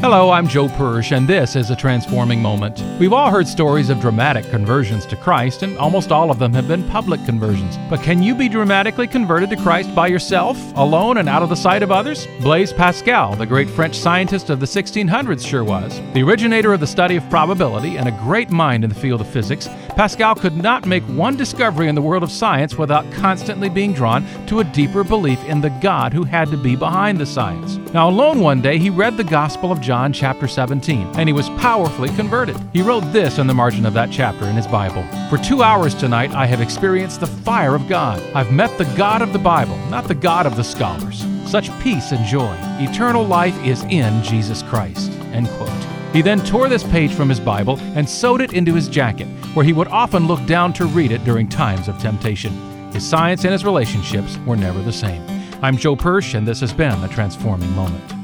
Hello, I'm Joe Persh, and this is A Transforming Moment. We've all heard stories of dramatic conversions to Christ, and almost all of them have been public conversions. But can you be dramatically converted to Christ by yourself, alone and out of the sight of others? Blaise Pascal, the great French scientist of the 1600s, sure was. The originator of the study of probability and a great mind in the field of physics, Pascal could not make one discovery in the world of science without constantly being drawn to a deeper belief in the God who had to be behind the science. Now, alone one day, he read the Gospel of John chapter 17, and he was powerfully converted. He wrote this in the margin of that chapter in his Bible: "For 2 hours tonight I have experienced the fire of God. I've met the God of the Bible, not the God of the scholars. Such peace and joy. Eternal life is in Jesus Christ." End quote. He then tore this page from his Bible and sewed it into his jacket, where he would often look down to read it during times of temptation. His science and his relationships were never the same. I'm Joe Persh, and this has been A Transforming Moment.